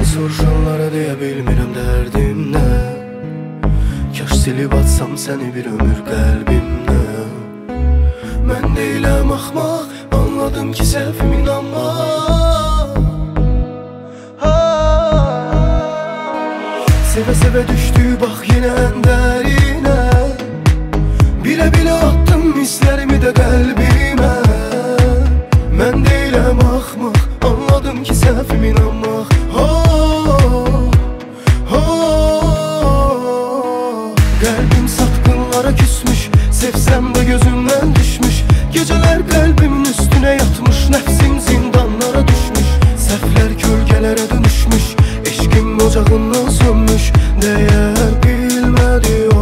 soruşanlara deyə bilmirəm dərdim nə. Kaş silib atsam səni bir ömür qəlbimdə. Mən deyiləm axmaq, anladım ki səhvim inanma. Sevə-sevə düşdü bax yenə ən dərinə. Bilə-bilə attım hisslərimi də qəlbimə. Mən deyiləm axmaq, anladım ki səhvim inanmaq. Qəlbim satqınlara küsmüş, sevsəm də gözümdən düşmüş. Gecələr qəlbimin üstünə yatmış, nəfsim zindanlara düşmüş. Səhvlər kölgələrə dönüşmüş, eşqim ocağından sönmüş. Dəyər bilmədi o.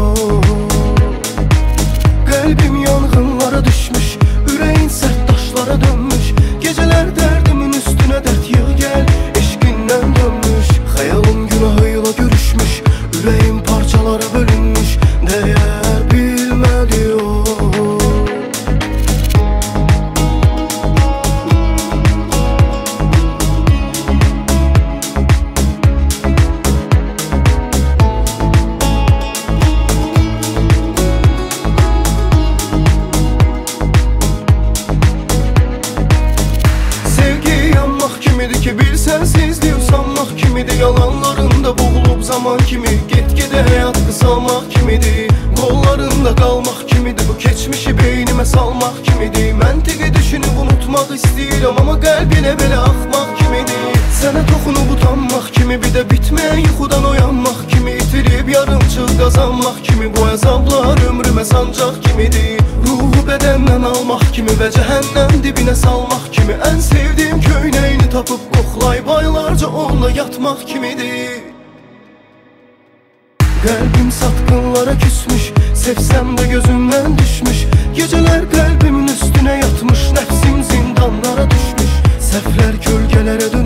Qəlbim yanğınlara düşmüş, ürəyin sərt daşlara dönmüş. Gecələr dərdimin üstünə dərd yığ gəl, eşqindən dönmüş. Xəyalım günahıyla görüşmüş, ürəyim parçalara bölünmüş. Dəyər bilmədi o. Kimidir ki bir sənsizlik usanmaq kimidir. Yalanlarında boğulub zaman kimi, get-gedə həyat qısalmaq kimidir. Qollarında qalmaq kimidir, bu keçmişi beynimə salmaq kimidir. Məntiqi düşünüb unutmaq istəyirəm, amma qəlbinə belə axmaq kimidir. Sənə toxunub utanmaq kimi, bir də bitməyən yuxudan oyanmaq kimi. İtirib yarımçıq qazanmaq kimi, bu əzablar ömrümə sancaq kimidir. Ruhu bədəndən almaq kimi və cəhənnəm dibinə salmaq kimi. Ən sevdiyim köynəyini tapıb qoxlayıb aylarca onunla yatmaq kimidir. Qəlbim satqınlara küsmüş, sevsəm də gözümdən düşmüş. Gecələr qəlbimin üstünə yatmış, nəfsim zindanlara düşmüş. Səhvlər kölgələrə dönmüş.